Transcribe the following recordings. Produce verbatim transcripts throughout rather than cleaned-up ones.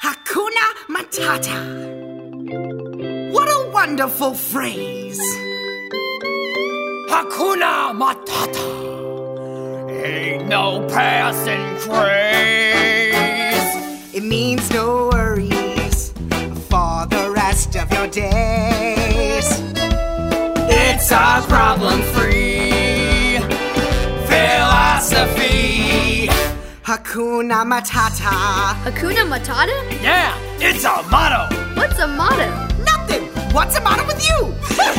Hakuna Matata. What a wonderful phrase. Hakuna Matata. Ain't no passing craze. It means no worries for the rest of your days. It's a problem-free philosophy. Hakuna Matata. Hakuna Matata? Yeah, it's a motto. What's a motto? Nothing. What's the matter with you?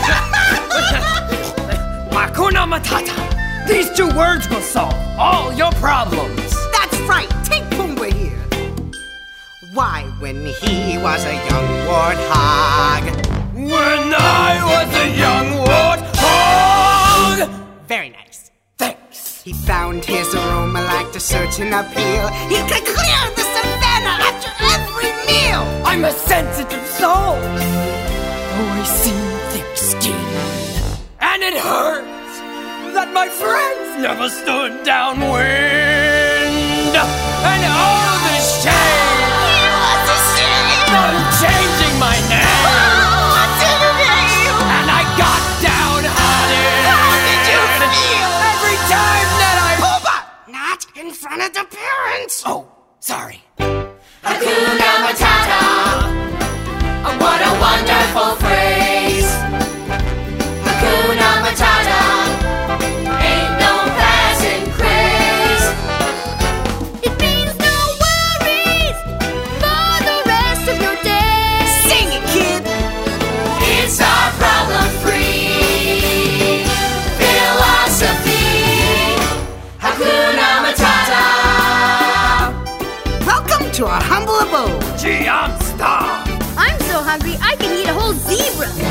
Hakuna Matata. These two words will solve all your problems. That's right. Take Pumbaa here. Why, when he was a young warthog. When I was a young warthog. Very nice. Thanks. He found his aroma like a certain appeal. He could clear the savannah after every meal. I'm a sensitive soul. Oh, I see thick skin. And it hurts that my friends never stood downwind. And oh, the shame. He was ashamed. I'm changing my name. Oh, what's in your name? And I got downhearted. How did you feel? Every time that I... Pumbaa! Not in front of the parents. Oh, sorry. Hakuna Matata. What a wonderful phrase. Hakuna Matata. Ain't no passing craze. It means no worries for the rest of your days. Sing it, kid. It's our problem-free philosophy. Hakuna Matata. Welcome to our humble abode. Gee, I'm starved. I'm so hungry I can eat a whole zebra.